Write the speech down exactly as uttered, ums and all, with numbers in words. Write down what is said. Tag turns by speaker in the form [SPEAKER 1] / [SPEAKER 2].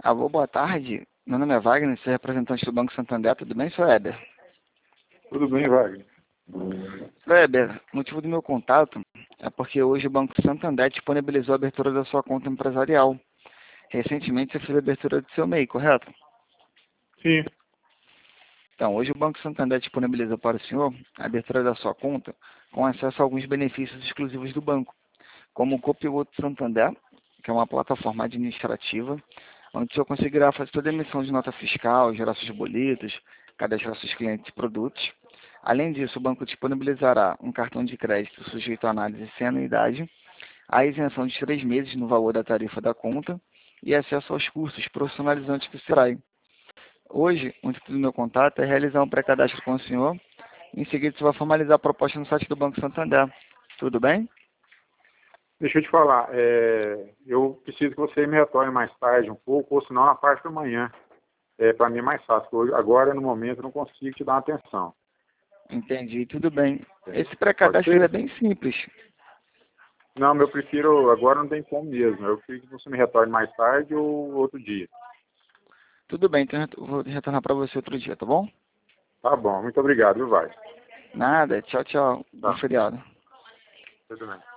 [SPEAKER 1] Alô, boa tarde. Meu nome é Wagner, sou representante do Banco Santander. Tudo bem, senhor Weber?
[SPEAKER 2] Tudo bem, Wagner.
[SPEAKER 1] Weber, o motivo do meu contato é porque hoje o Banco Santander disponibilizou a abertura da sua conta empresarial. Recentemente você fez a abertura do seu M E I, correto?
[SPEAKER 2] Sim.
[SPEAKER 1] Então, hoje o Banco Santander disponibilizou para o senhor a abertura da sua conta com acesso a alguns benefícios exclusivos do banco, como o Copiloto Santander, que é uma plataforma administrativa, onde o senhor conseguirá fazer toda a emissão de nota fiscal, gerar seus boletos, cadastrar seus clientes e produtos. Além disso, o banco disponibilizará um cartão de crédito sujeito à análise sem anuidade, a isenção de três meses no valor da tarifa da conta e acesso aos cursos profissionalizantes do Sebrae. Hoje, o intuito do meu contato é realizar um pré-cadastro com o senhor. Em seguida, você vai formalizar a proposta no site do Banco Santander. Tudo bem?
[SPEAKER 2] Deixa eu te falar, é, eu preciso que você me retorne mais tarde um pouco, ou senão na parte da manhã. É, para mim é mais fácil, porque agora, no momento, eu não consigo te dar uma atenção.
[SPEAKER 1] Entendi, tudo bem. Esse
[SPEAKER 2] Pode
[SPEAKER 1] pré-cadastro ele é
[SPEAKER 2] ser?
[SPEAKER 1] bem simples.
[SPEAKER 2] Não, eu prefiro, agora não tem como mesmo. Eu prefiro que você me retorne mais tarde ou outro dia.
[SPEAKER 1] Tudo bem, então eu vou retornar para você outro dia, tá bom?
[SPEAKER 2] Tá bom, muito obrigado, viu, vai?
[SPEAKER 1] Nada, tchau, tchau. Bom
[SPEAKER 2] Tá,
[SPEAKER 1] feriado.
[SPEAKER 2] tudo bem.